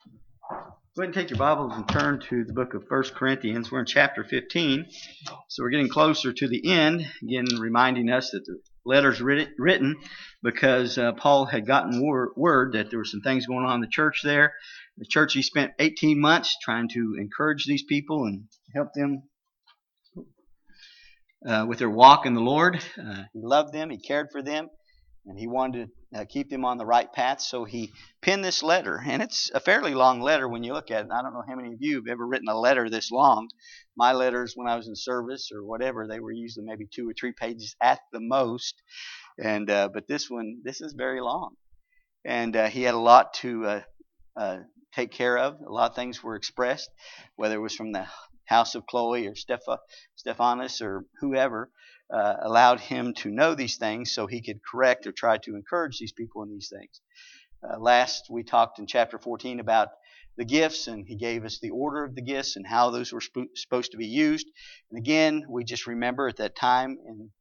Go ahead and take your Bibles and turn to the book of 1 Corinthians. We're in chapter 15, so we're getting closer to the end. Again, reminding us that the letter's written because Paul had gotten word that there were some things going on in the church there. The church, he spent 18 months trying to encourage these people and help them with their walk in the Lord. He loved them, he cared for them, and he wanted to keep them on the right path, so he penned this letter. And it's a fairly long letter when you look at it. I don't know how many of you have ever written a letter this long. My letters, when I was in service or whatever, they were usually maybe 2 or 3 pages at the most. And but this is very long. And he had a lot to take care of. A lot of things were expressed, whether it was from the house of Chloe or Stephanus or whoever. Allowed him to know these things so he could correct or try to encourage these people in these things. Last we talked in chapter 14 about the gifts, and he gave us the order of the gifts and how those were supposed to be used. And again, we just remember at that time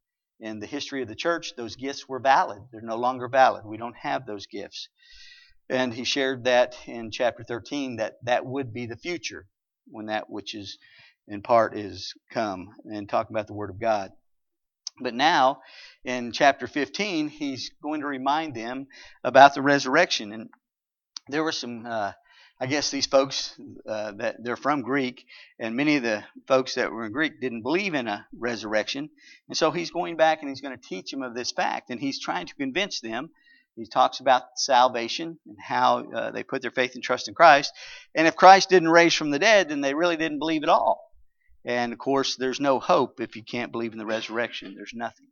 in the history of the church, those gifts were valid. They're no longer valid. We don't have those gifts. And he shared that in chapter 13 that would be the future when that which is in part is come, and talking about the Word of God. But now, in chapter 15, he's going to remind them about the resurrection. And there were some, I guess these folks, that they're from Greek, and many of the folks that were in Greek didn't believe in a resurrection. And so he's going back and he's going to teach them of this fact. And he's trying to convince them. He talks about salvation and how they put their faith and trust in Christ. And if Christ didn't raise from the dead, then they really didn't believe at all. And, of course, there's no hope if you can't believe in the resurrection. There's nothing.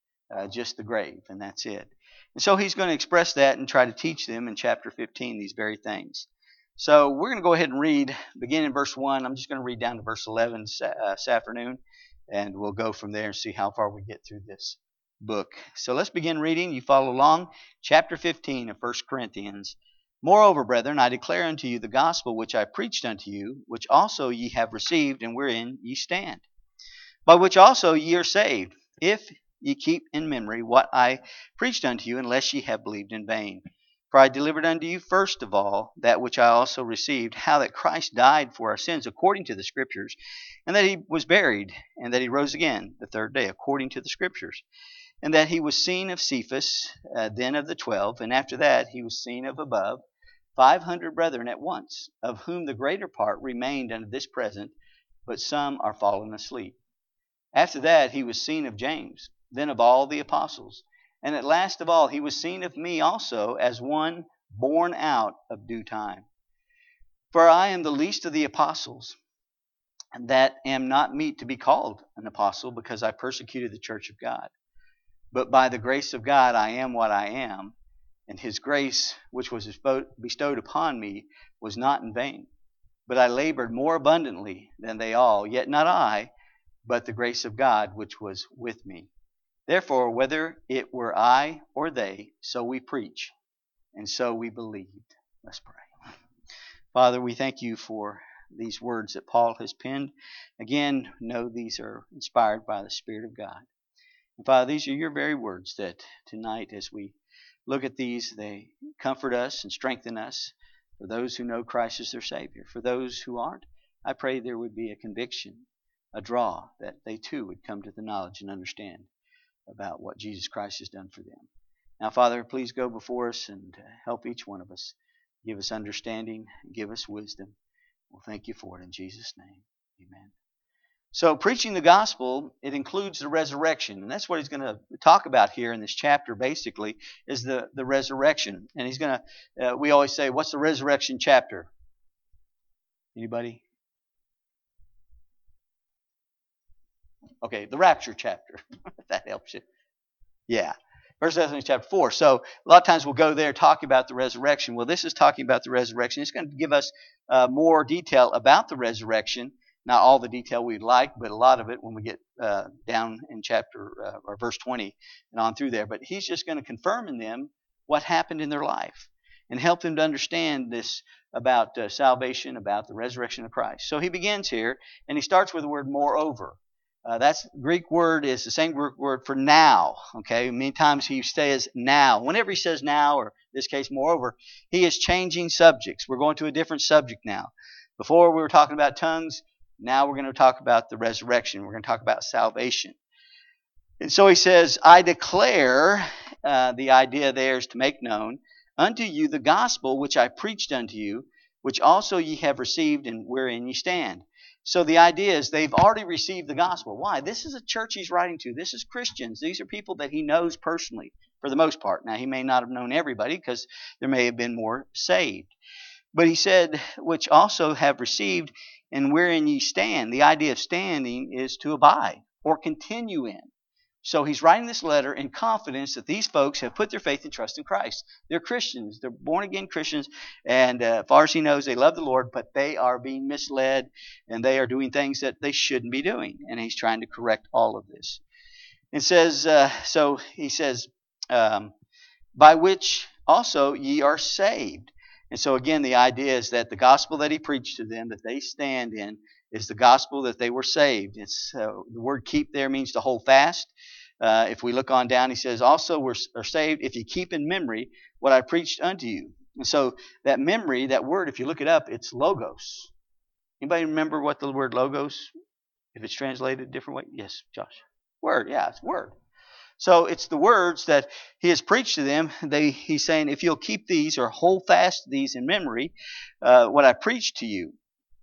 Just the grave, and that's it. And so he's going to express that and try to teach them in chapter 15 these very things. So we're going to go ahead and read, begin in verse 1. I'm just going to read down to verse 11 this afternoon, and we'll go from there and see how far we get through this book. So let's begin reading. You follow along. Chapter 15 of 1 Corinthians. Moreover, brethren, I declare unto you the gospel which I preached unto you, which also ye have received, and wherein ye stand, by which also ye are saved, if ye keep in memory what I preached unto you, unless ye have believed in vain. For I delivered unto you first of all that which I also received, how that Christ died for our sins according to the Scriptures, and that he was buried, and that he rose again the third day according to the Scriptures, and that he was seen of Cephas, then of the 12, and after that he was seen of above 500 brethren at once, of whom the greater part remained unto this present, but some are fallen asleep. After that he was seen of James, then of all the apostles, and at last of all he was seen of me also, as one born out of due time. For I am the least of the apostles, and that am not meet to be called an apostle, because I persecuted the church of God. But by the grace of God I am what I am, and his grace which was bestowed upon me was not in vain. But I labored more abundantly than they all, yet not I, but the grace of God which was with me. Therefore, whether it were I or they, so we preach, and so we believed. Let's pray. Father, we thank you for these words that Paul has penned. Again, know these are inspired by the Spirit of God. And Father, these are your very words that tonight, as we look at these, they comfort us and strengthen us. For those who know Christ as their Savior, for those who aren't, I pray there would be a conviction, a draw, that they too would come to the knowledge and understand about what Jesus Christ has done for them. Now, Father, please go before us and help each one of us. Give us understanding, give us wisdom. We'll thank you for it in Jesus' name. Amen. So preaching the gospel, it includes the resurrection. And that's what he's going to talk about here in this chapter, basically, is the resurrection. And he's going to, we always say, what's the resurrection chapter? Anybody? Okay, the rapture chapter. If that helps you. Yeah. 1 Thessalonians chapter 4. So a lot of times we'll go there talking about the resurrection. Well, this is talking about the resurrection. It's going to give us more detail about the resurrection. Not all the detail we'd like, but a lot of it when we get down in chapter or verse 20 and on through there. But he's just going to confirm in them what happened in their life and help them to understand this about salvation, about the resurrection of Christ. So he begins here, and he starts with the word moreover. That's Greek word is the same Greek word for now. Okay, many times he says now. Whenever he says now or this case, moreover, he is changing subjects. We're going to a different subject now. Before we were talking about tongues. Now we're going to talk about the resurrection. We're going to talk about salvation. And so he says, I declare, the idea there is to make known unto you the gospel which I preached unto you, which also ye have received and wherein ye stand. So the idea is they've already received the gospel. Why? This is a church he's writing to. This is Christians. These are people that he knows personally for the most part. Now he may not have known everybody because there may have been more saved. But he said, which also have received and wherein ye stand. The idea of standing is to abide or continue in. So he's writing this letter in confidence that these folks have put their faith and trust in Christ. They're Christians. They're born-again Christians. And as far as he knows, they love the Lord, but they are being misled and they are doing things that they shouldn't be doing. And he's trying to correct all of this. It says, so he says, by which also ye are saved. And so again, the idea is that the gospel that he preached to them, that they stand in, is the gospel that they were saved. It's the word keep there means to hold fast. If we look on down, he says, also are saved if you keep in memory what I preached unto you. And so that memory, that word, if you look it up, it's logos. Anybody remember what the word logos, if it's translated a different way? Yes, Josh. Word, yeah, it's word. So it's the words that he has preached to them. He's saying, if you'll keep these or hold fast these in memory, what I preached to you.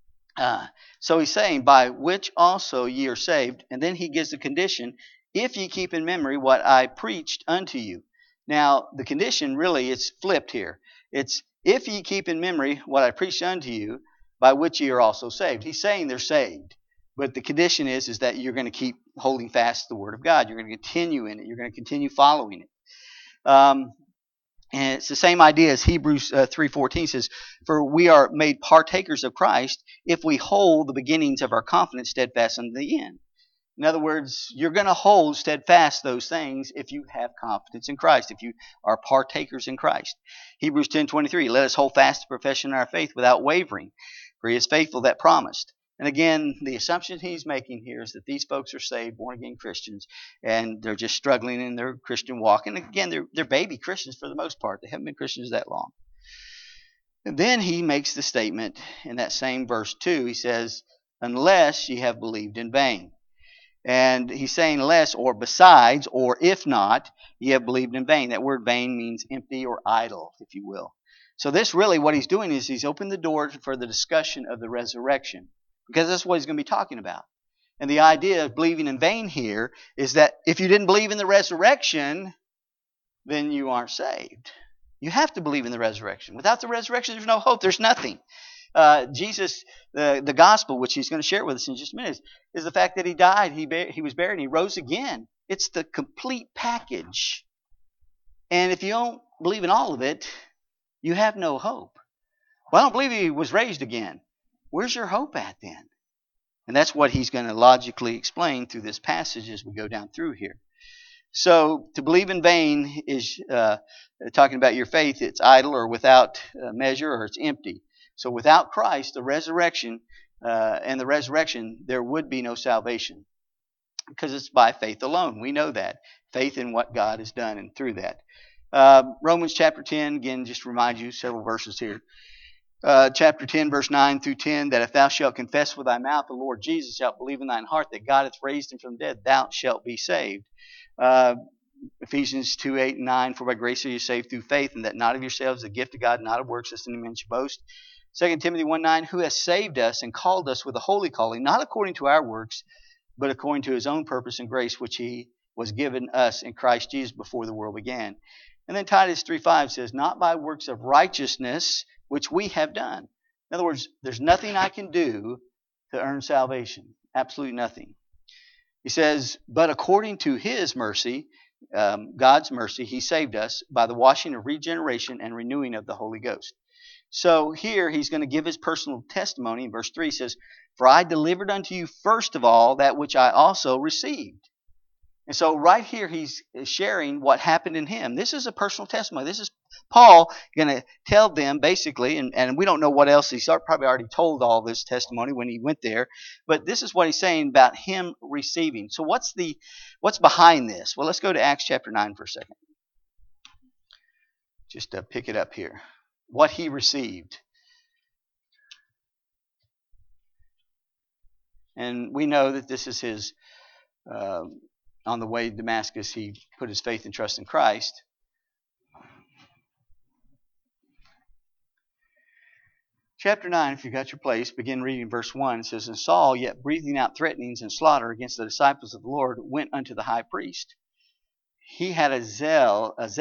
So he's saying, by which also ye are saved. And then he gives the condition, if ye keep in memory what I preached unto you. Now, the condition really, it's flipped here. It's, if ye keep in memory what I preached unto you, by which ye are also saved. He's saying they're saved. But the condition is that you're going to keep holding fast the Word of God. You're going to continue in it. You're going to continue following it. And it's the same idea as Hebrews 3:14 says, for we are made partakers of Christ if we hold the beginnings of our confidence steadfast unto the end. In other words, you're going to hold steadfast those things if you have confidence in Christ, if you are partakers in Christ. Hebrews 10:23, let us hold fast the profession of our faith without wavering, for he is faithful that promised. And again, the assumption he's making here is that these folks are saved, born-again Christians, and they're just struggling in their Christian walk. And again, they're baby Christians for the most part. They haven't been Christians that long. And then he makes the statement in that same verse 2. He says, unless ye have believed in vain. And he's saying unless or besides or if not, ye have believed in vain. That word vain means empty or idle, if you will. So this really, what he's doing is he's opened the door for the discussion of the resurrection. Because that's what he's going to be talking about. And the idea of believing in vain here is that if you didn't believe in the resurrection, then you aren't saved. You have to believe in the resurrection. Without the resurrection, there's no hope. There's nothing. Jesus, the gospel, which he's going to share with us in just a minute, is the fact that he died, he was buried, and he rose again. It's the complete package. And if you don't believe in all of it, you have no hope. Well, I don't believe he was raised again. Where's your hope at then? And that's what he's going to logically explain through this passage as we go down through here. So to believe in vain is talking about your faith. It's idle or without measure, or it's empty. So without Christ, the resurrection, there would be no salvation. Because it's by faith alone. We know that. Faith in what God has done and through that. Romans chapter 10, again, just to remind you several verses here. Chapter 10, verse 9 through 10, that if thou shalt confess with thy mouth the Lord Jesus, shalt believe in thine heart that God hath raised him from the dead, thou shalt be saved. Ephesians 2, 8 and 9, for by grace are you saved through faith, and that not of yourselves, the gift of God, not of works, lest any man should boast. 2 Timothy 1, 9, who has saved us and called us with a holy calling, not according to our works, but according to his own purpose and grace, which he was given us in Christ Jesus before the world began. And then Titus 3:5 says, not by works of righteousness, which we have done. In other words, there's nothing I can do to earn salvation. Absolutely nothing. He says, but according to his mercy, God's mercy, he saved us by the washing of regeneration and renewing of the Holy Ghost. So here he's going to give his personal testimony. In verse 3 he says, for I delivered unto you first of all that which I also received. And so right here he's sharing what happened in him. This is a personal testimony. This is Paul going to tell them basically, and we don't know what else. He's probably already told all this testimony when he went there. But this is what he's saying about him receiving. So what's behind this? Well, let's go to Acts chapter 9 for a second. Just pick it up here. What he received. And we know that this is his, on the way to Damascus, he put his faith and trust in Christ. Chapter 9, if you got your place, begin reading verse 1. It says, And Saul, yet breathing out threatenings and slaughter against the disciples of the Lord, went unto the high priest. He had he was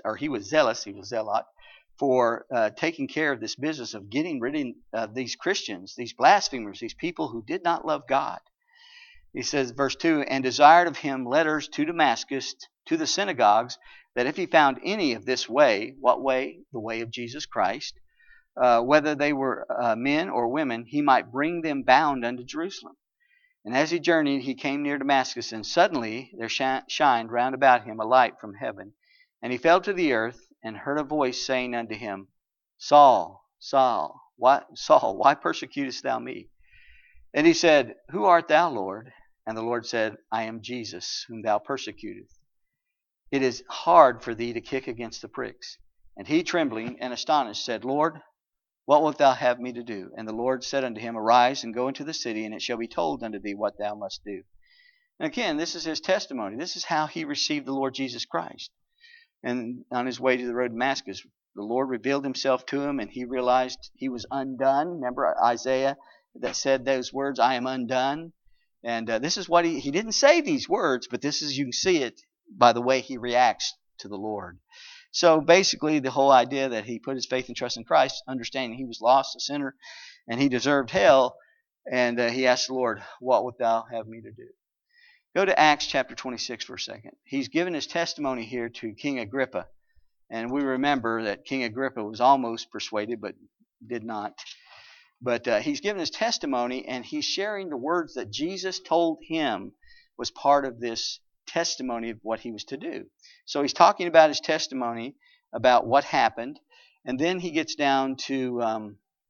zealot, for taking care of this business of getting rid of these Christians, these blasphemers, these people who did not love God. He says, verse 2, And desired of him letters to Damascus, to the synagogues, that if he found any of this way, what way? The way of Jesus Christ, whether they were men or women, he might bring them bound unto Jerusalem. And as he journeyed, he came near Damascus, and suddenly there shined round about him a light from heaven. And he fell to the earth, and heard a voice saying unto him, Saul, Saul, why persecutest thou me? And he said, Who art thou, Lord? And the Lord said, I am Jesus, whom thou persecutest. It is hard for thee to kick against the pricks. And he, trembling and astonished, said, Lord, what wilt thou have me to do? And the Lord said unto him, Arise and go into the city, and it shall be told unto thee what thou must do. And again, this is his testimony. This is how he received the Lord Jesus Christ. And on his way to the road to Damascus, the Lord revealed himself to him, and he realized he was undone. Remember Isaiah that said those words, I am undone. And this is what he didn't say these words, but this is, you can see it by the way he reacts to the Lord. So basically, the whole idea that he put his faith and trust in Christ, understanding he was lost, a sinner, and he deserved hell, and he asked the Lord, what wilt thou have me to do? Go to Acts chapter 26 for a second. He's given his testimony here to King Agrippa, and we remember that King Agrippa was almost persuaded, but did not. But he's given his testimony, and he's sharing the words that Jesus told him was part of this testimony of what he was to do. So he's talking about his testimony about what happened, and then he gets down to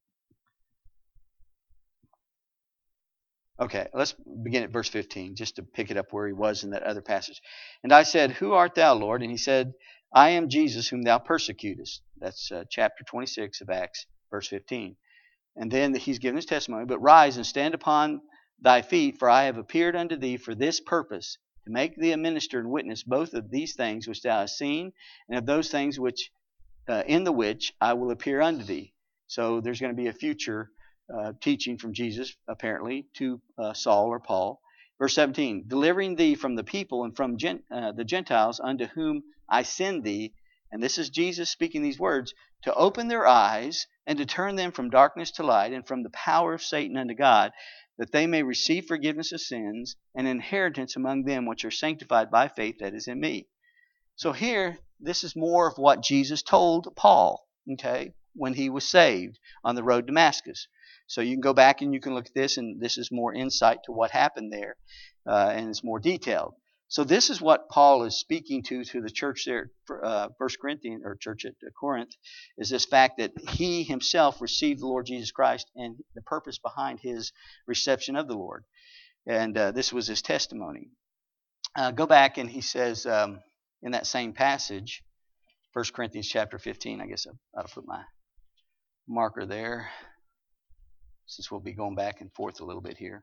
okay, let's begin at verse 15 just to pick it up where he was in that other passage. And I said, Who art thou, Lord? And he said, I am Jesus whom thou persecutest. That's chapter 26 of Acts, verse 15. And then he's given his testimony, But rise and stand upon thy feet, for I have appeared unto thee for this purpose, to make thee a minister and witness both of these things which thou hast seen, and of those things which in the which I will appear unto thee. So there's going to be a future teaching from Jesus, apparently, to Saul or Paul. Verse 17, delivering thee from the people and from the Gentiles unto whom I send thee. And this is Jesus speaking these words, to open their eyes and to turn them from darkness to light and from the power of Satan unto God, that they may receive forgiveness of sins and inheritance among them which are sanctified by faith that is in me. So here, this is more of what Jesus told Paul, okay, when he was saved on the road to Damascus. So you can go back and you can look at this, and this is more insight to what happened there, and it's more detailed. So this is what Paul is speaking to the church there, 1 Corinthians, or church at Corinth, is this fact that he himself received the Lord Jesus Christ and the purpose behind his reception of the Lord. And this was his testimony. Go back and he says in that same passage, 1 Corinthians chapter 15, I guess I ought to put my marker there, since we'll be going back and forth a little bit here.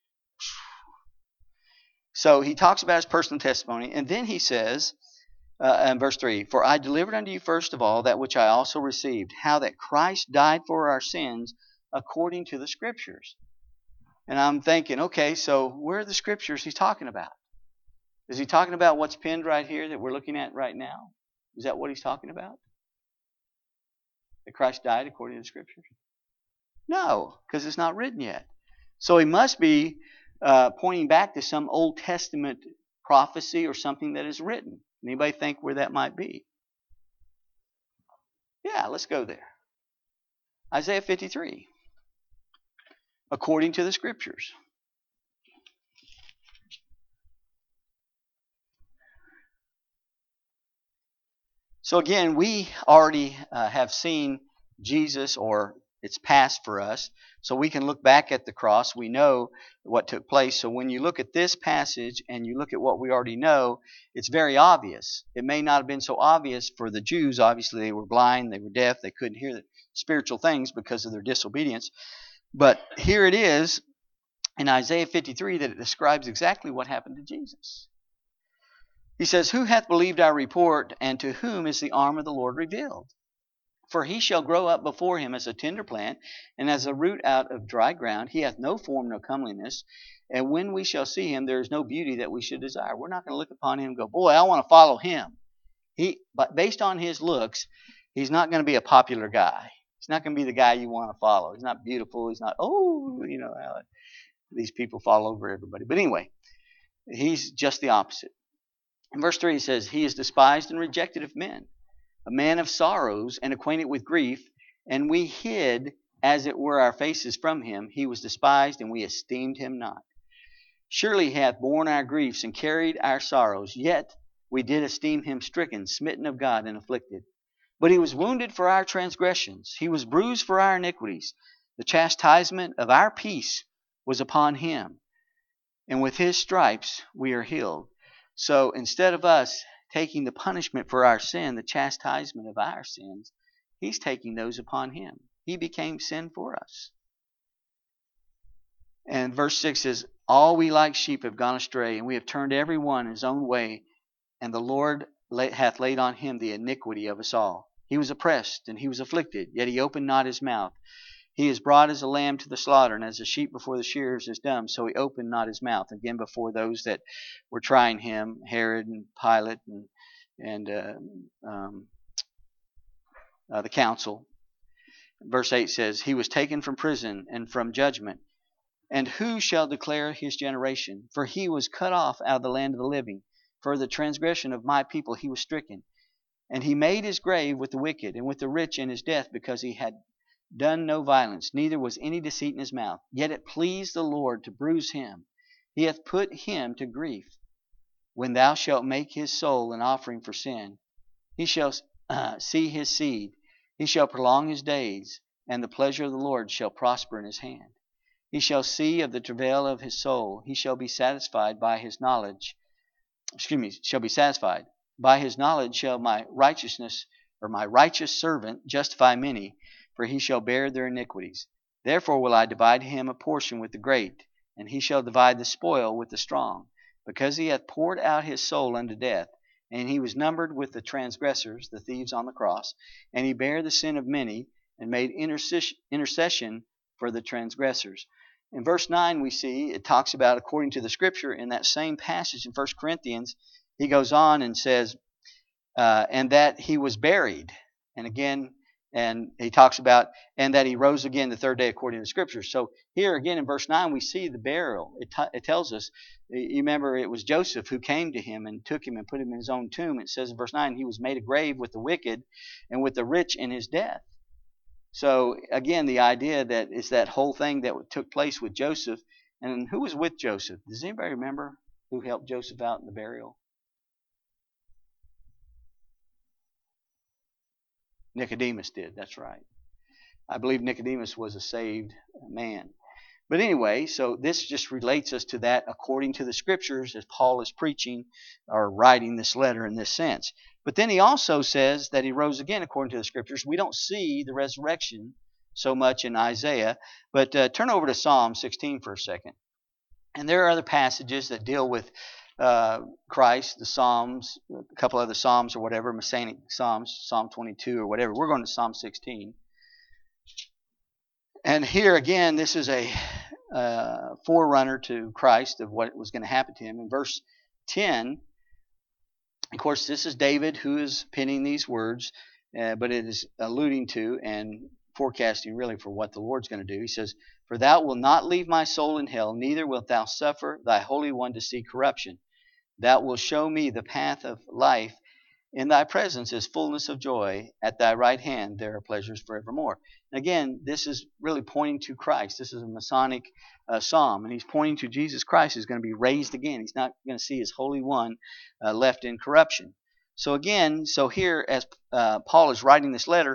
So he talks about his personal testimony, and then he says, in verse 3, For I delivered unto you first of all that which I also received, how that Christ died for our sins according to the Scriptures. And I'm thinking, okay, so where are the Scriptures he's talking about? Is he talking about what's pinned right here that we're looking at right now? Is that what he's talking about? That Christ died according to the Scriptures? No, because it's not written yet. So he must be pointing back to some Old Testament prophecy or something that is written. Anybody think where that might be? Yeah, let's go there. Isaiah 53. According to the Scriptures. So again, we already have seen Jesus, or It's past for us. So we can look back at the cross. We know what took place. So when you look at this passage and you look at what we already know, it's very obvious. It may not have been so obvious for the Jews. Obviously, they were blind, they were deaf, they couldn't hear the spiritual things because of their disobedience. But here it is in Isaiah 53 that it describes exactly what happened to Jesus. He says, "Who hath believed our report, and to whom is the arm of the Lord revealed? For he shall grow up before him as a tender plant, and as a root out of dry ground. He hath no form nor comeliness. And when we shall see him, there is no beauty that we should desire." We're not going to look upon him and go, boy, I want to follow him. But based on his looks, he's not going to be a popular guy. He's not going to be the guy you want to follow. He's not beautiful. He's not, these people fall over everybody. But anyway, he's just the opposite. In verse 3 he says, "He is despised and rejected of men, a man of sorrows and acquainted with grief, and we hid as it were our faces from him. He was despised, and we esteemed him not. Surely he hath borne our griefs and carried our sorrows, yet we did esteem him stricken, smitten of God, and afflicted. But he was wounded for our transgressions, he was bruised for our iniquities. The chastisement of our peace was upon him, and with his stripes we are healed." So instead of us taking the punishment for our sin, the chastisement of our sins, he's taking those upon him. He became sin for us. And verse 6 says, "All we like sheep have gone astray, and we have turned every one his own way, and the Lord hath laid on him the iniquity of us all. He was oppressed, and he was afflicted, yet he opened not his mouth. He is brought as a lamb to the slaughter, and as a sheep before the shearers is dumb, so he opened not his mouth." Again, before those that were trying him, Herod and Pilate and the council. Verse 8 says, "He was taken from prison and from judgment. And who shall declare his generation? For he was cut off out of the land of the living. For the transgression of my people he was stricken. And he made his grave with the wicked, and with the rich in his death, because he had done no violence, neither was any deceit in his mouth. Yet it pleased the Lord to bruise him. He hath put him to grief. When thou shalt make his soul an offering for sin, he shall see his seed. He shall prolong his days, and the pleasure of the Lord shall prosper in his hand. He shall see of the travail of his soul. He shall be satisfied by his knowledge. Shall be satisfied. By his knowledge shall my righteous servant justify many, for he shall bear their iniquities. Therefore will I divide him a portion with the great, and he shall divide the spoil with the strong, because he hath poured out his soul unto death, and he was numbered with the transgressors," the thieves on the cross, "and he bare the sin of many, and made intercession for the transgressors." In verse 9 we see it talks about according to the Scripture. In that same passage in 1 Corinthians, he goes on and says, and that he was buried. And he talks about, and that he rose again the third day according to the Scriptures. So here again in verse 9 we see the burial. It tells us, you remember it was Joseph who came to him and took him and put him in his own tomb. It says in verse 9, he was made a grave with the wicked and with the rich in his death. So again, the idea that it's that whole thing that took place with Joseph. And who was with Joseph? Does anybody remember who helped Joseph out in the burial? Nicodemus did, that's right. I believe Nicodemus was a saved man. But anyway, so this just relates us to that according to the Scriptures as Paul is preaching or writing this letter in this sense. But then he also says that he rose again according to the Scriptures. We don't see the resurrection so much in Isaiah, but turn over to Psalm 16 for a second. And there are other passages that deal with Christ, the Psalms, a couple other Psalms or whatever, Messianic Psalms, Psalm 22 or whatever. We're going to Psalm 16. And here again, this is a forerunner to Christ of what was going to happen to him. In verse 10, of course, this is David who is penning these words, but it is alluding to and forecasting really for what the Lord's going to do. He says, "For thou wilt not leave my soul in hell, neither wilt thou suffer thy Holy One to see corruption. Thou wilt show me the path of life. In thy presence is fullness of joy. At thy right hand there are pleasures forevermore." And again, this is really pointing to Christ. This is a Masonic psalm, and he's pointing to Jesus Christ who's going to be raised again. He's not going to see his Holy One left in corruption. So again, here as Paul is writing this letter,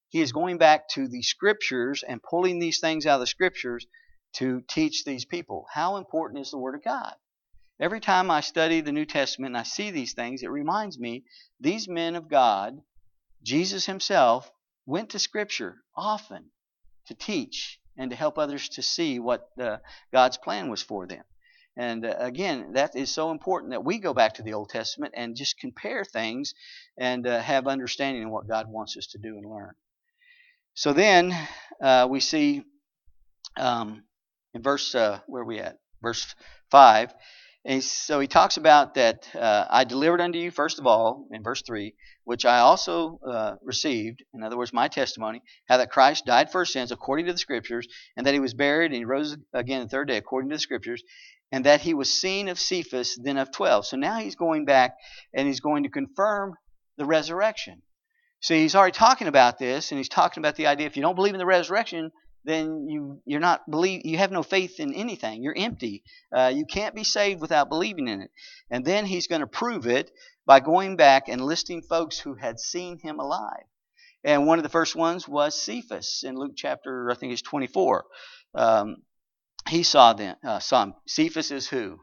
he is going back to the Scriptures and pulling these things out of the Scriptures to teach these people. How important is the Word of God? Every time I study the New Testament and I see these things, it reminds me these men of God, Jesus himself, went to Scripture often to teach and to help others to see what God's plan was for them. And again, that is so important that we go back to the Old Testament and just compare things and have understanding of what God wants us to do and learn. So then we see in verse, where are we at? Verse 5. And so he talks about that I delivered unto you, first of all, in verse 3, which I also received, in other words, my testimony, how that Christ died for our sins according to the Scriptures, and that he was buried, and he rose again the third day according to the Scriptures, and that he was seen of Cephas, then of 12. So now he's going back, and he's going to confirm the resurrection. So he's already talking about this, and he's talking about the idea if you don't believe in the resurrection, then you have no faith in anything. You're empty. You can't be saved without believing in it. And then he's going to prove it by going back and listing folks who had seen him alive. And one of the first ones was Cephas in Luke chapter, I think it's 24. He saw him. Cephas is who?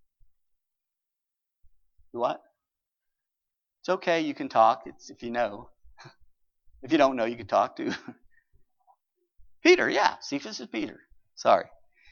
What? It's okay. You can talk. It's if you know. If you don't know, you can talk too. Peter, yeah. Cephas is Peter. Sorry.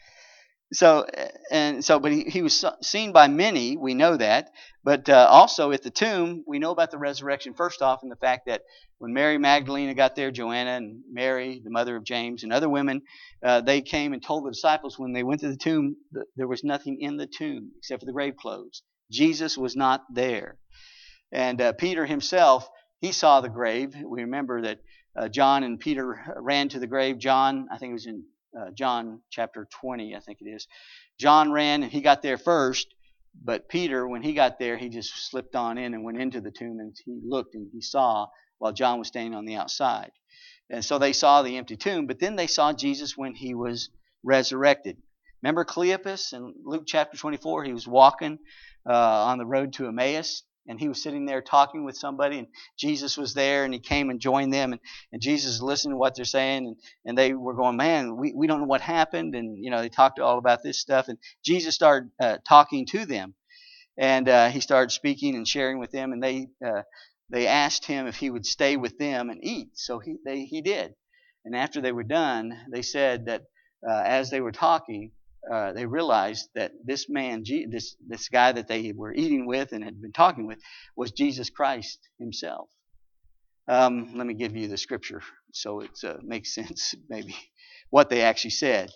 But he was seen by many, we know that. But also at the tomb, we know about the resurrection first off, and the fact that when Mary Magdalene got there, Joanna and Mary, the mother of James, and other women, they came and told the disciples when they went to the tomb that there was nothing in the tomb except for the grave clothes. Jesus was not there. And Peter himself, he saw the grave. We remember that John and Peter ran to the grave. John, I think it was in John chapter 20, I think it is. John ran and he got there first, but Peter, when he got there, he just slipped on in and went into the tomb, and he looked and he saw while John was standing on the outside. And so they saw the empty tomb, but then they saw Jesus when he was resurrected. Remember Cleopas in Luke chapter 24? He was walking on the road to Emmaus. And he was sitting there talking with somebody, and Jesus was there, and he came and joined them, and Jesus listened to what they're saying, and they were going, man, we don't know what happened, and they talked all about this stuff, and Jesus started talking to them, and he started speaking and sharing with them, and they asked him if he would stay with them and eat, so he did, and after they were done, they said that as they were talking, they realized that this man, this guy that they were eating with and had been talking with, was Jesus Christ himself. Let me give you the scripture so it makes sense, maybe, what they actually said.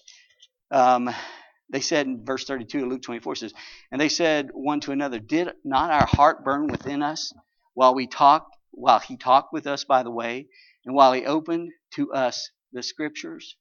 They said in verse 32 of Luke 24 says, and they said one to another, did not our heart burn within us while he talked with us by the way, and while he opened to us the scriptures?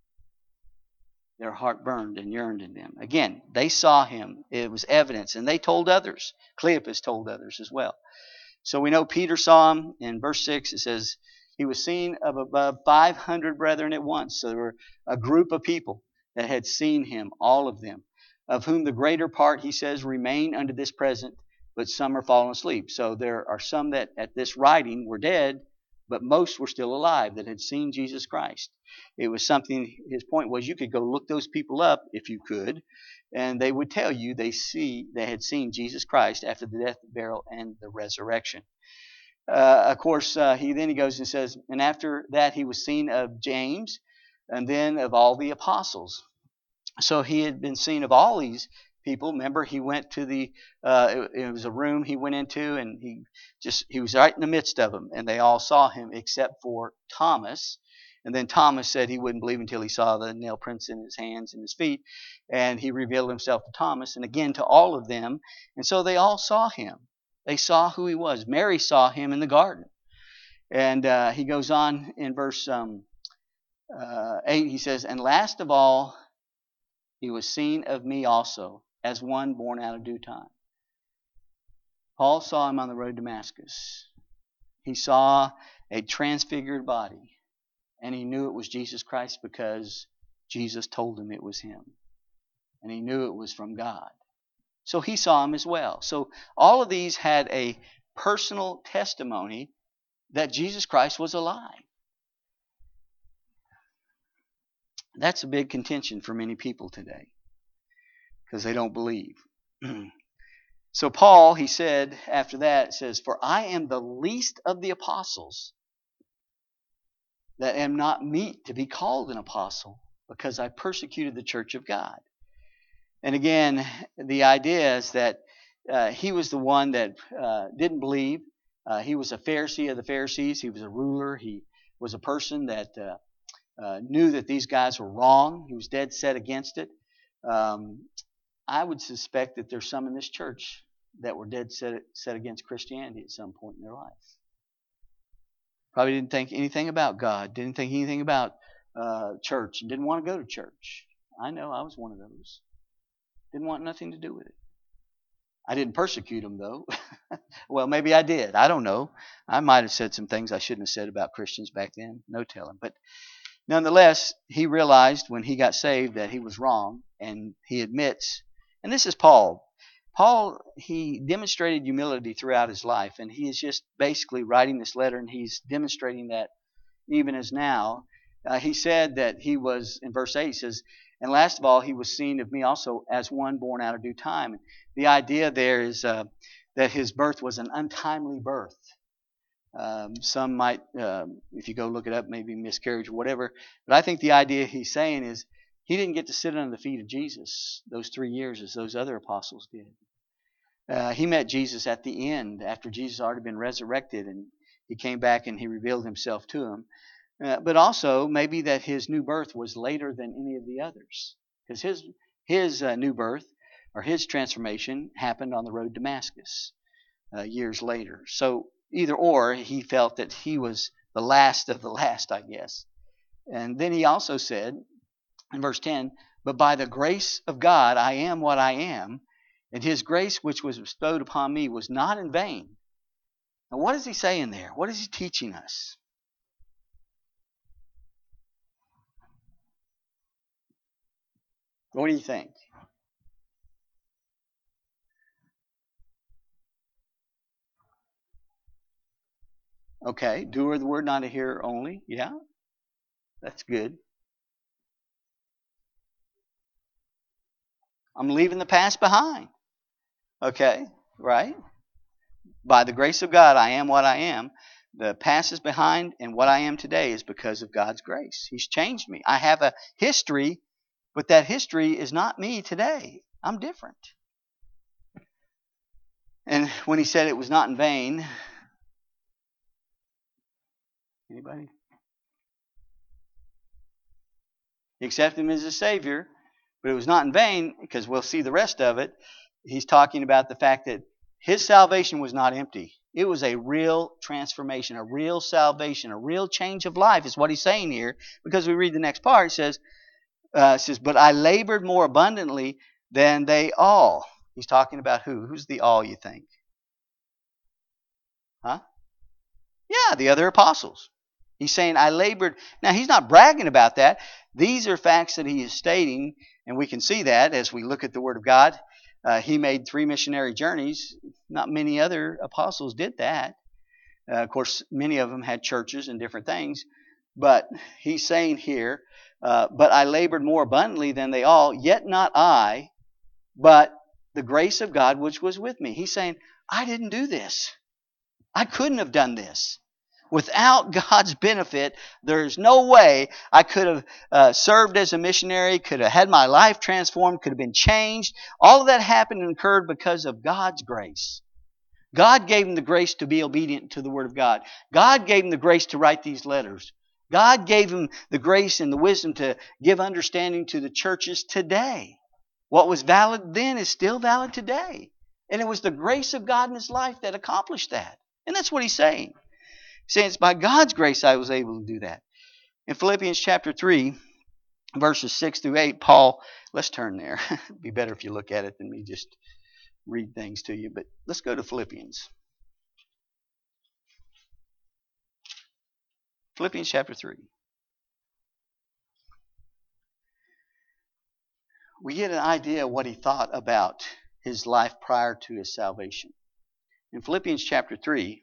Their heart burned and yearned in them. Again, they saw him. It was evidence. And they told others. Cleopas told others as well. So we know Peter saw him. In verse 6 it says, he was seen of above 500 brethren at once. So there were a group of people that had seen him, all of them, of whom the greater part, he says, remain unto this present, but some are fallen asleep. So there are some that at this writing were dead, but most were still alive that had seen Jesus Christ. It was something, his point was you could go look those people up if you could, and they would tell you they had seen Jesus Christ after the death, burial, and the resurrection. Of course, he goes and says, and after that he was seen of James, and then of all the apostles. So he had been seen of all these people. Remember, he went to it was a room he went into, and he was right in the midst of them, and they all saw him except for Thomas. And then Thomas said he wouldn't believe until he saw the nail prints in his hands and his feet, and he revealed himself to Thomas and again to all of them. And so they all saw him. They saw who he was. Mary saw him in the garden. And he goes on in verse 8, he says, and last of all, he was seen of me also, as one born out of due time. Paul saw him on the road to Damascus. He saw a transfigured body, and he knew it was Jesus Christ because Jesus told him it was him. And he knew it was from God. So he saw him as well. So all of these had a personal testimony that Jesus Christ was alive. That's a big contention for many people today because they don't believe. So Paul, he said after that, says, "For I am the least of the apostles, that am not meet to be called an apostle, because I persecuted the church of God." And again, the idea is that he was the one that didn't believe. He was a Pharisee of the Pharisees. He was a ruler. He was a person that knew that these guys were wrong. He was dead set against it. I would suspect that there's some in this church that were dead set against Christianity at some point in their life. Probably didn't think anything about God, didn't think anything about church, and didn't want to go to church. I know I was one of those. Didn't want nothing to do with it. I didn't persecute them, though. Well, maybe I did. I don't know. I might have said some things I shouldn't have said about Christians back then. No telling. But nonetheless, he realized when he got saved that he was wrong, and he admits, and this is Paul. Paul, he demonstrated humility throughout his life, and he is just basically writing this letter, and he's demonstrating that even as now. He said that he was, in verse 8, he says, "And last of all, he was seen of me also as one born out of due time." The idea there is that his birth was an untimely birth. Some might, if you go look it up, maybe miscarriage or whatever. But I think the idea he's saying is he didn't get to sit under the feet of Jesus those 3 years as those other apostles did. He met Jesus at the end after Jesus had already been resurrected, and he came back and he revealed himself to him. But also maybe that his new birth was later than any of the others, because his new birth or his transformation happened on the road to Damascus years later. So either or, he felt that he was the last of the last, I guess. And then he also said in verse 10, "But by the grace of God I am what I am, and his grace which was bestowed upon me was not in vain." Now what is he saying there? What is he teaching us? What do you think? Okay, doer of the word, not a hearer only. Yeah, that's good. I'm leaving the past behind. Okay, right? By the grace of God, I am what I am. The past is behind, and what I am today is because of God's grace. He's changed me. I have a history, but that history is not me today. I'm different. And when he said it was not in vain, anybody? He accepted him as a Savior, but it was not in vain, because we'll see the rest of it. He's talking about the fact that his salvation was not empty. It was a real transformation, a real salvation, a real change of life is what he's saying here. Because we read the next part, it says, "But I labored more abundantly than they all." He's talking about who? Who's the all, you think? Huh? Yeah, the other apostles. He's saying, I labored. Now, he's not bragging about that. These are facts that he is stating, and we can see that as we look at the Word of God. He made 3 missionary journeys. Not many other apostles did that. Of course, many of them had churches and different things. But he's saying here, "But I labored more abundantly than they all, yet not I, but the grace of God which was with me." He's saying, I didn't do this. I couldn't have done this. Without God's benefit, there's no way I could have served as a missionary, could have had my life transformed, could have been changed. All of that happened and occurred because of God's grace. God gave him the grace to be obedient to the Word of God. God gave him the grace to write these letters. God gave him the grace and the wisdom to give understanding to the churches today. What was valid then is still valid today. And it was the grace of God in his life that accomplished that. And that's what he's saying. He's saying it's by God's grace I was able to do that. In Philippians chapter 3, verses 6 through 8, Paul, let's turn there. It'd be better if you look at it than me just read things to you. But let's go to Philippians. Philippians chapter 3. We get an idea of what he thought about his life prior to his salvation. In Philippians chapter 3,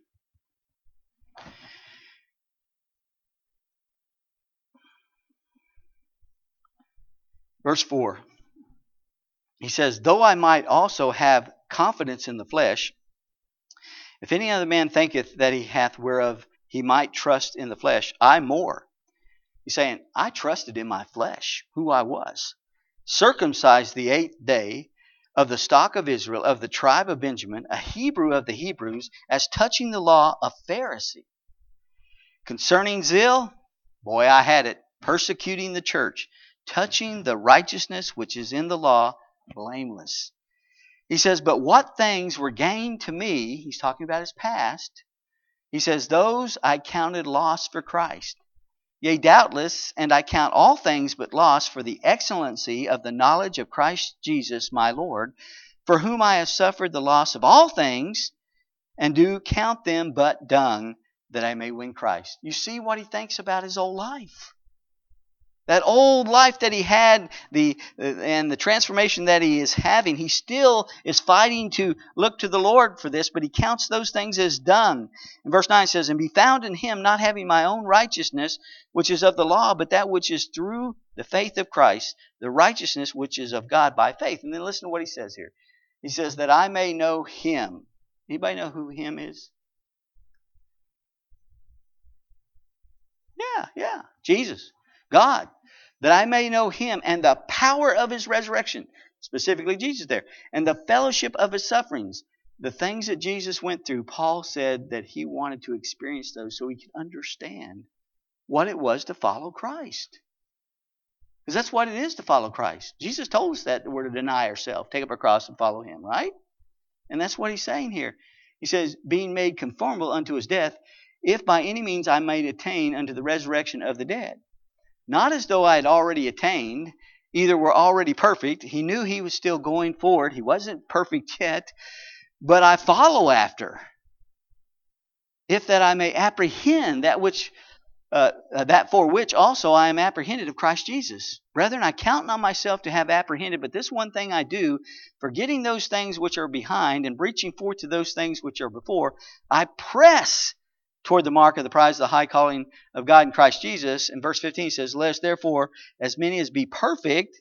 Verse 4. He says, though I might also have confidence in the flesh, if any other man thinketh that he hath whereof he might trust in the flesh, I more. He's saying, I trusted in my flesh, who I was. Circumcised the 8th day, of the stock of Israel, of the tribe of Benjamin, a Hebrew of the Hebrews, as touching the law, a Pharisee. Concerning zeal, boy, I had it, persecuting the church, touching the righteousness which is in the law, blameless. He says, but what things were gained to me, he's talking about his past, he says, those I counted loss for Christ. Yea, doubtless, and I count all things but loss for the excellency of the knowledge of Christ Jesus my Lord, for whom I have suffered the loss of all things, and do count them but dung, that I may win Christ. You see what he thinks about his old life. That old life that he had, and the transformation that he is having, he still is fighting to look to the Lord for this, but he counts those things as dung. In verse 9 it says, and be found in him, not having my own righteousness, which is of the law, but that which is through the faith of Christ, the righteousness which is of God by faith. And then listen to what he says here. He says, that I may know him. Anybody know who him is? Yeah. Jesus. God. That I may know him and the power of his resurrection. Specifically Jesus there. And the fellowship of his sufferings. The things that Jesus went through, Paul said that he wanted to experience those so he could understand what it was to follow Christ. Because that's what it is to follow Christ. Jesus told us that we're to deny ourselves, take up our cross and follow him, right? And that's what he's saying here. He says, being made conformable unto his death, if by any means I might attain unto the resurrection of the dead. Not as though I had already attained, either were already perfect. He knew he was still going forward. He wasn't perfect yet, but I follow after. If that I may apprehend that which that for which also I am apprehended of Christ Jesus. Brethren, I count not myself to have apprehended, but this one thing I do, forgetting those things which are behind, and reaching forth to those things which are before, I press toward the mark of the prize of the high calling of God in Christ Jesus. And verse 15 says, let us therefore, as many as be perfect,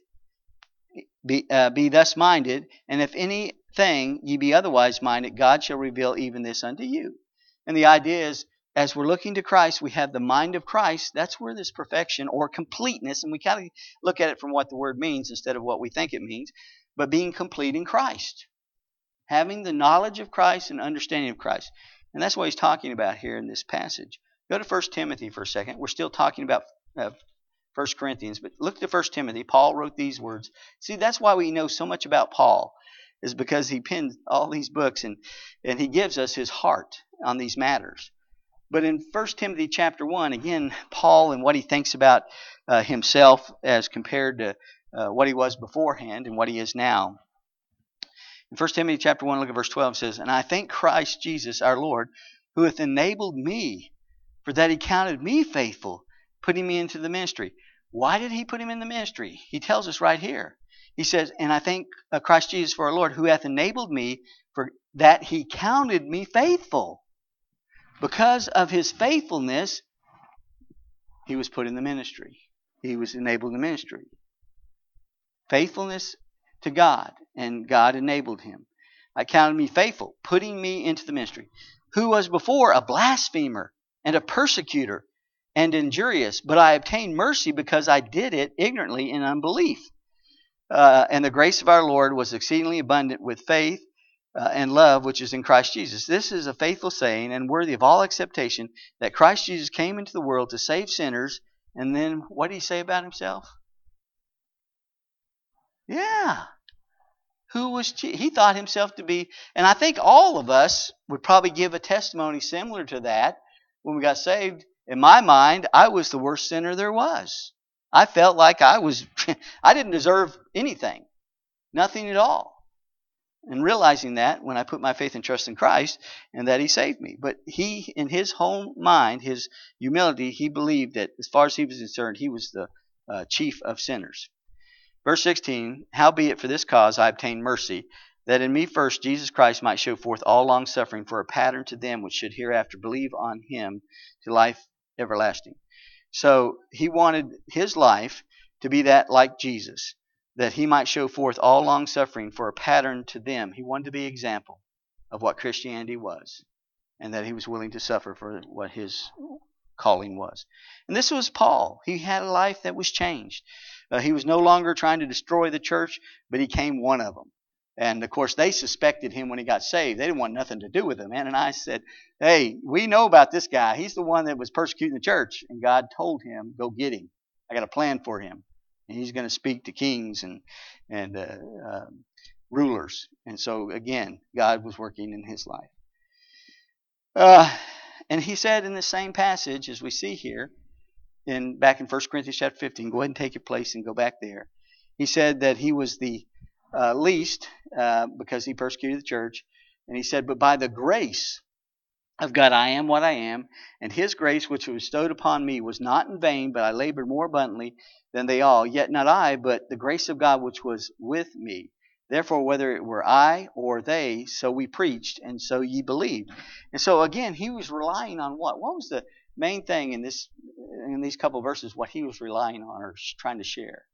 be thus minded, and if anything ye be otherwise minded, God shall reveal even this unto you. And the idea is, as we're looking to Christ, we have the mind of Christ. That's where this perfection or completeness, and we kind of look at it from what the word means instead of what we think it means, but being complete in Christ. Having the knowledge of Christ and understanding of Christ. And that's what he's talking about here in this passage. Go to 1 Timothy for a second. We're still talking about 1 Corinthians, but look to 1 Timothy. Paul wrote these words. See, that's why we know so much about Paul, is because he penned all these books and he gives us his heart on these matters. But in 1 Timothy chapter 1, again, Paul and what he thinks about himself as compared to what he was beforehand and what he is now. In 1 Timothy chapter 1, look at verse 12, it says, and I thank Christ Jesus our Lord, who hath enabled me, for that he counted me faithful, putting me into the ministry. Why did he put him in the ministry? He tells us right here. He says, and I thank Christ Jesus for our Lord, who hath enabled me, for that he counted me faithful. Because of his faithfulness, he was put in the ministry. He was enabled in the ministry. Faithfulness to God, and God enabled him. I counted me faithful, putting me into the ministry. Who was before a blasphemer and a persecutor and injurious, but I obtained mercy because I did it ignorantly in unbelief. And the grace of our Lord was exceedingly abundant with faith and love which is in Christ Jesus. This is a faithful saying and worthy of all acceptation, that Christ Jesus came into the world to save sinners. And then what did he say about himself? Yeah. He thought himself to be, and I think all of us would probably give a testimony similar to that when we got saved. In my mind, I was the worst sinner there was. I felt like I didn't deserve anything. Nothing at all. And realizing that when I put my faith and trust in Christ and that he saved me. But he, in his whole mind, his humility, he believed that as far as he was concerned, he was the chief of sinners. Verse 16, howbeit for this cause I obtained mercy, that in me first Jesus Christ might show forth all long suffering for a pattern to them which should hereafter believe on him to life everlasting. So he wanted his life to be that like Jesus. that he might show forth all long suffering for a pattern to them. He wanted to be an example of what Christianity was, and that he was willing to suffer for what his calling was. And this was Paul. He had a life that was changed. He was no longer trying to destroy the church, but he became one of them. And of course, they suspected him when he got saved. They didn't want nothing to do with him. Ananias said, "Hey, we know about this guy. He's the one that was persecuting the church." And God told him, "Go get him. I got a plan for him. And he's going to speak to kings and rulers." And so again, God was working in his life. And he said in the same passage as we see here, back in 1 Corinthians chapter 15, go ahead and take your place and go back there. He said that he was the least because he persecuted the church. And he said, "But by the grace of God I am what I am, and his grace which was bestowed upon me was not in vain, but I labored more abundantly than they all. Yet not I, but the grace of God which was with me. Therefore, whether it were I or they, so we preached, and so ye believed." And so again, he was relying on what? What was the main thing in these couple of verses, what he was relying on or trying to share?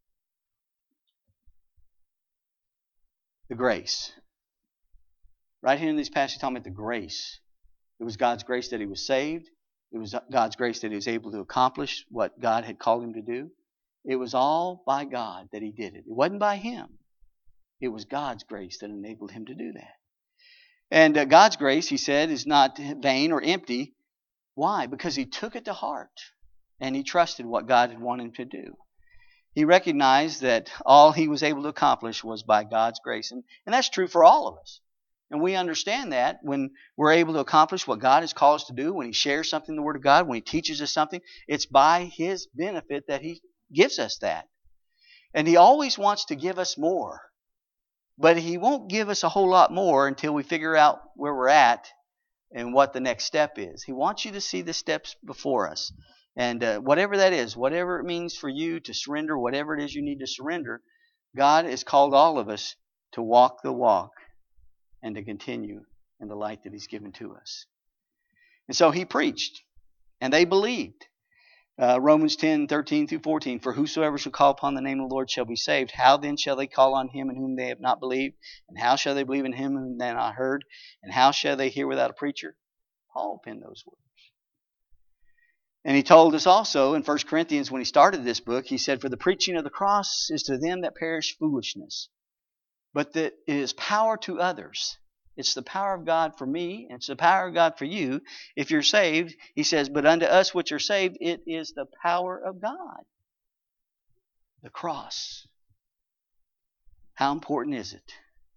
The grace. Right here in these passages, talking about the grace. It was God's grace that he was saved. It was God's grace that he was able to accomplish what God had called him to do. It was all by God that he did it. It wasn't by him. It was God's grace that enabled him to do that. And God's grace, he said, is not vain or empty. Why? Because he took it to heart and he trusted what God had wanted him to do. He recognized that all he was able to accomplish was by God's grace. And that's true for all of us. And we understand that when we're able to accomplish what God has called us to do, when he shares something in the Word of God, when he teaches us something, it's by his benefit that he gives us that. And he always wants to give us more. But he won't give us a whole lot more until we figure out where we're at and what the next step is. He wants you to see the steps before us. And whatever that is, whatever it means for you to surrender, whatever it is you need to surrender, God has called all of us to walk the walk and to continue in the light that he's given to us. And so he preached, and they believed. Romans 10:13-14, "For whosoever shall call upon the name of the Lord shall be saved. How then shall they call on him in whom they have not believed? And how shall they believe in him whom they have not heard? And how shall they hear without a preacher?" Paul penned those words. And he told us also in 1 Corinthians when he started this book, he said, "For the preaching of the cross is to them that perish foolishness, but that it is power to others." It's the power of God for me, and it's the power of God for you. If you're saved, he says, "But unto us which are saved, it is the power of God." The cross. How important is it?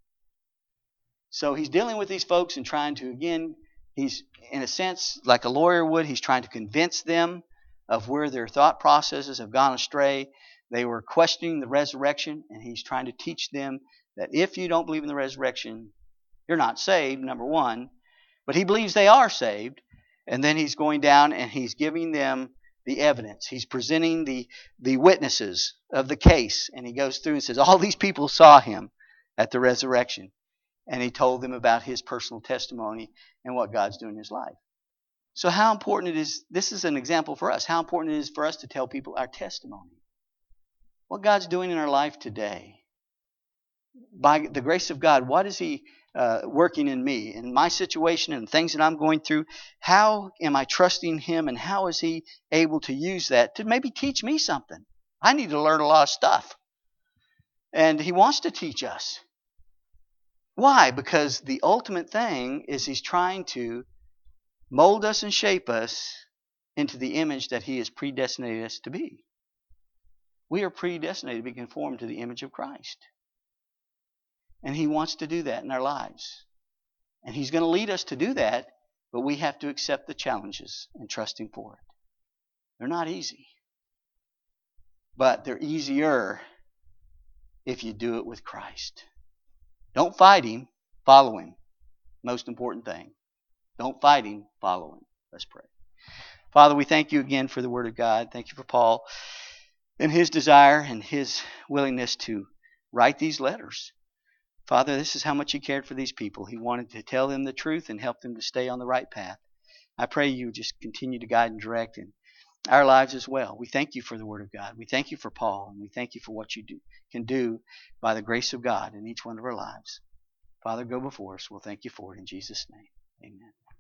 So he's dealing with these folks and trying to, again, he's, in a sense, like a lawyer would, he's trying to convince them of where their thought processes have gone astray. They were questioning the resurrection, and he's trying to teach them that if you don't believe in the resurrection, you're not saved, number one. But he believes they are saved. And then he's going down and he's giving them the evidence. He's presenting the witnesses of the case. And he goes through and says, all these people saw him at the resurrection. And he told them about his personal testimony and what God's doing in his life. So how important it is, this is an example for us, how important it is for us to tell people our testimony. What God's doing in our life today. By the grace of God, what is he working in me, in my situation and things that I'm going through? How am I trusting him, and how is he able to use that to maybe teach me something? I need to learn a lot of stuff. And he wants to teach us. Why? Because the ultimate thing is he's trying to mold us and shape us into the image that he has predestinated us to be. We are predestinated to be conformed to the image of Christ. And he wants to do that in our lives. And he's going to lead us to do that, but we have to accept the challenges and trust him for it. They're not easy. But they're easier if you do it with Christ. Don't fight him, follow him. Most important thing. Don't fight him, follow him. Let's pray. Father, we thank you again for the Word of God. Thank you for Paul and his desire and his willingness to write these letters. Father, this is how much he cared for these people. He wanted to tell them the truth and help them to stay on the right path. I pray you just continue to guide and direct and our lives as well. We thank you for the Word of God. We thank you for Paul, and we thank you for what you can do by the grace of God in each one of our lives. Father, go before us. We'll thank you for it in Jesus' name. Amen.